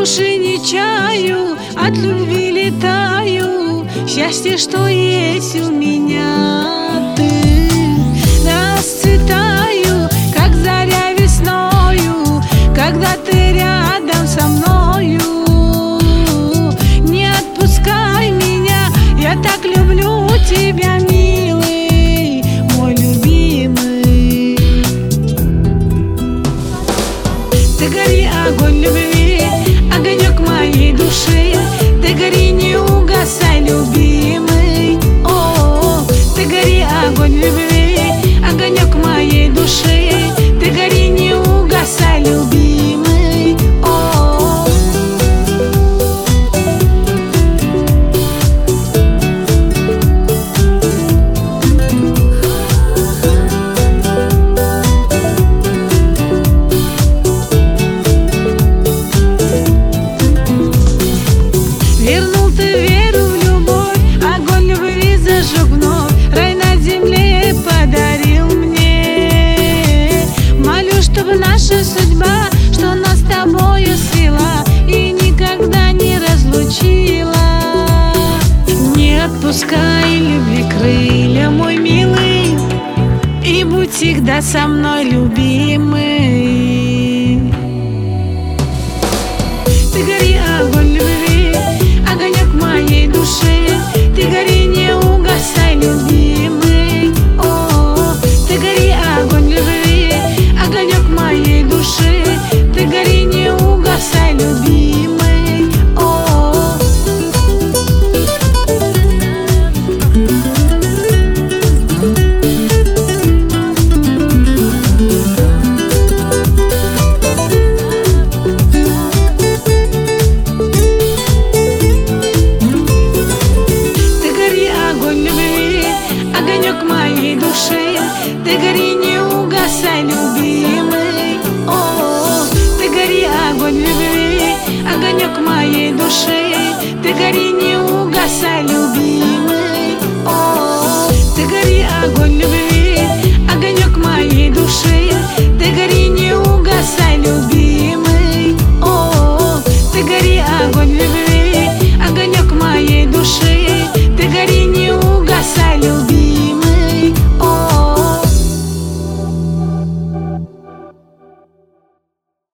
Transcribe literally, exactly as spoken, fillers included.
души не чаю, от любви летаю. Счастье, что есть у меня, ты. Расцветаю, как заря весною, когда ты рядом со мною. Не отпускай меня, я так люблю тебя, милый, мой любимый. Ты гори, огонь любви, огонек моей души. Ты гори, не угасай, любимый. О, ты гори, огонь любви, огонек моей души. Ты гори, не угасай, любимый. О, вернул ты веру в любовь, огонь любви зажег вновь, рай на земле подарил мне. Молю, чтобы наша судьба, что нас с тобою свела и никогда не разлучила. Не отпускай любви крылья, мой милый, и будь всегда со мной, любимый. Ты гори, огонь любви, огонек моей души. Ты гори, не угасай, любимый. О, ты гори, огонь любви, огонек моей души. Ты гори, не угасай, любимый. О, ты гори, огонь любви, огонек моей души. Ты гори, не угасай, любимый. О, ты гори, огонь любви, огонек моей души. Ты гори, не угасай, любимый. О, ты гори, огонь любви, огонек моей души. Ты гори, не угасай, любимый. О, ты гори, огонь любви.